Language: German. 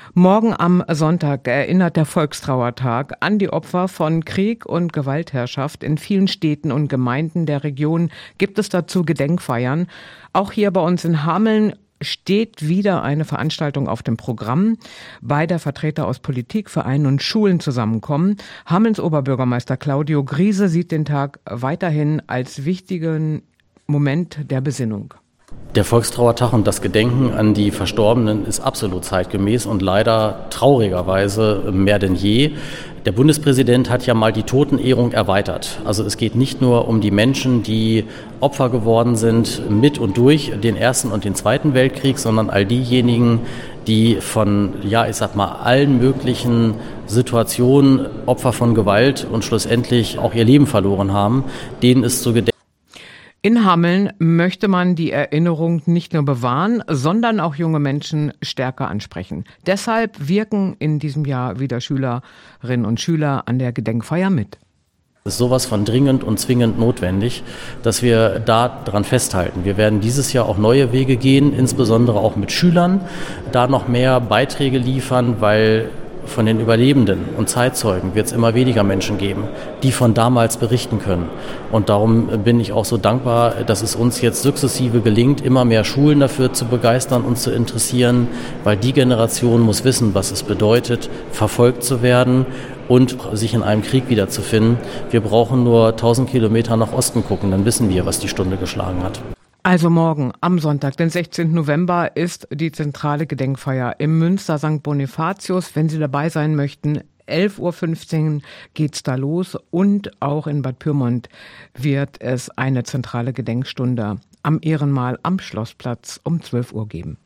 Morgen am Sonntag erinnert der Volkstrauertag an die Opfer von Krieg und Gewaltherrschaft. In vielen Städten und Gemeinden der Region gibt es dazu Gedenkfeiern. Auch hier bei uns in Hameln steht wieder eine Veranstaltung auf dem Programm, bei der Vertreter aus Politik, Vereinen und Schulen zusammenkommen. Hamelns Oberbürgermeister Claudio Griese sieht den Tag weiterhin als wichtigen Moment der Besinnung. Der Volkstrauertag und das Gedenken an die Verstorbenen ist absolut zeitgemäß und leider traurigerweise mehr denn je. Der Bundespräsident hat ja mal die Totenehrung erweitert. Also es geht nicht nur um die Menschen, die Opfer geworden sind mit und durch den Ersten und den Zweiten Weltkrieg, sondern all diejenigen, die von, allen möglichen Situationen Opfer von Gewalt und schlussendlich auch ihr Leben verloren haben, denen ist zu gedenken. In Hameln möchte man die Erinnerung nicht nur bewahren, sondern auch junge Menschen stärker ansprechen. Deshalb wirken in diesem Jahr wieder Schülerinnen und Schüler an der Gedenkfeier mit. Es ist sowas von dringend und zwingend notwendig, dass wir da dran festhalten. Wir werden dieses Jahr auch neue Wege gehen, insbesondere auch mit Schülern, da noch mehr Beiträge liefern, weil von den Überlebenden und Zeitzeugen wird es immer weniger Menschen geben, die von damals berichten können. Und darum bin ich auch so dankbar, dass es uns jetzt sukzessive gelingt, immer mehr Schulen dafür zu begeistern und zu interessieren, weil die Generation muss wissen, was es bedeutet, verfolgt zu werden und sich in einem Krieg wiederzufinden. Wir brauchen nur 1000 Kilometer nach Osten gucken, dann wissen wir, was die Stunde geschlagen hat. Also morgen, am Sonntag, den 16. November, ist die zentrale Gedenkfeier im Münster St. Bonifatius. Wenn Sie dabei sein möchten, 11.15 Uhr geht's da los und auch in Bad Pyrmont wird es eine zentrale Gedenkstunde am Ehrenmal am Schlossplatz um 12 Uhr geben.